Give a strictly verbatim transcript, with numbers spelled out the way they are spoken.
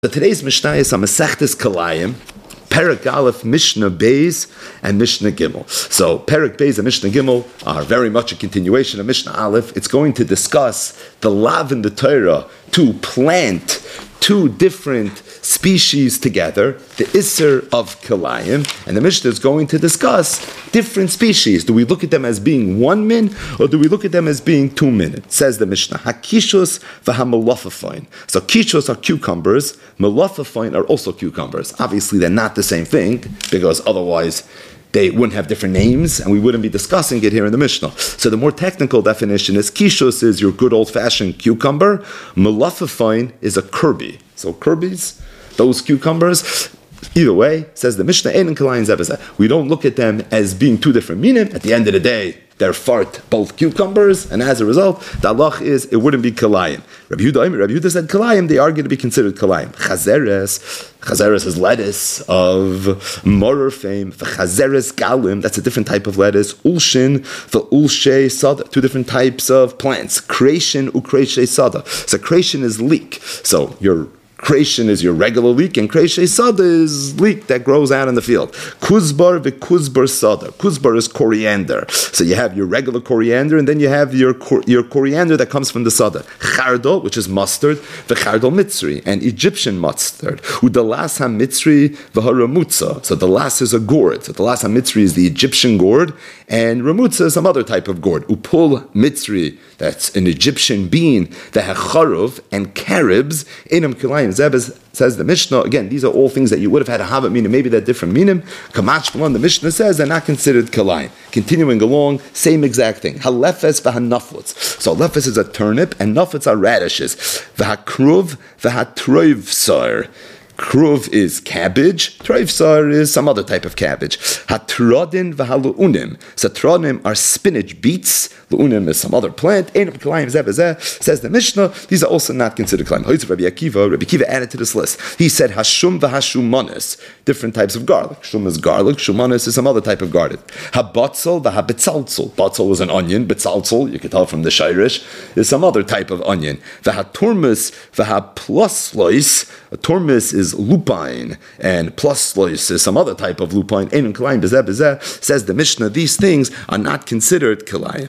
So today's Mishnah is on Masechtes Kalayim, Perek Aleph, Mishnah Beis, and Mishnah Gimel. So Perek Beis and Mishnah Gimel are very much a continuation of Mishnah Aleph. It's going to discuss the lav in the Torah to plant two different species together, the Isser of Kalayim, and the Mishnah is going to discuss different species. Do we look at them as being one min, or do we look at them as being two min? It says the Mishnah, Hakishus v'hamalafafine. So kishus are cucumbers, malafafine are also cucumbers. Obviously they're not the same thing, because otherwise they wouldn't have different names, and we wouldn't be discussing it here in the Mishnah. So the more technical definition is, kishus is your good old-fashioned cucumber, malafafine is a Kirby. So Kirby's, those cucumbers, either way, says the Mishnah, Ein Kalayim Zebazeh. We don't look at them as being two different minim. At the end of the day, they're fart, both cucumbers, and as a result, the halach is, it wouldn't be Kalayim. Rabbi Yehuda, Rabbi Yehuda said Kalayim, they argue to be considered Kalayim. Chazeres, Chazeres is lettuce of Morer fame. Chazeres galim, that's a different type of lettuce. Ulshin, the ulshe sada, two different types of plants. Creation, ukreishe sada. So creation is leek. So your creation is your regular leek, and kreishe sada is leek that grows out in the field. Kuzbar v'kuzbar sada. Kuzbar is coriander. So you have your regular coriander, and then you have your your coriander that comes from the sada. Chardol, which is mustard, v'chardol mitzri, and Egyptian mustard. Udalas ha-mitzri v'ha-ramutza. So the las is a gourd. So the las ha-mitzri is the Egyptian gourd, and ramutza is some other type of gourd. Upul mitzri, that's an Egyptian bean. The hacharov and caribs, inam kilayim. Zebes says the Mishnah, again, these are all things that you would have had a habit meaning, maybe they're different minim. Kamach B'lan, the Mishnah says they're not considered kalayim. Continuing along, same exact thing. Halefes v'hanaflutz. So lefes is a turnip, and naflutz are radishes. V'hakruv v'hatroivsar. Kruv is cabbage. Troivsar is some other type of cabbage. Hatrodin v'halu'unim. So trodim are spinach beets. Lu'unim is some other plant. Ein kalayim zebazeh, says the Mishnah. These are also not considered kalayim. Rabbi Akiva, Rabbi Akiva added to this list. He said hashum v'hashumanis. Different types of garlic. Shum is garlic. Shumanis is some other type of garlic. Habatzal v'habetzaltzal. Batzal was an onion. Betzaltzal, you can tell from the shirish, is some other type of onion. V'haturmus v'hapluslois. A turmis is lupine, and pluslois is some other type of lupine. Ein kalayim b'zeh b'zeh, says the Mishnah. These things are not considered kalayim.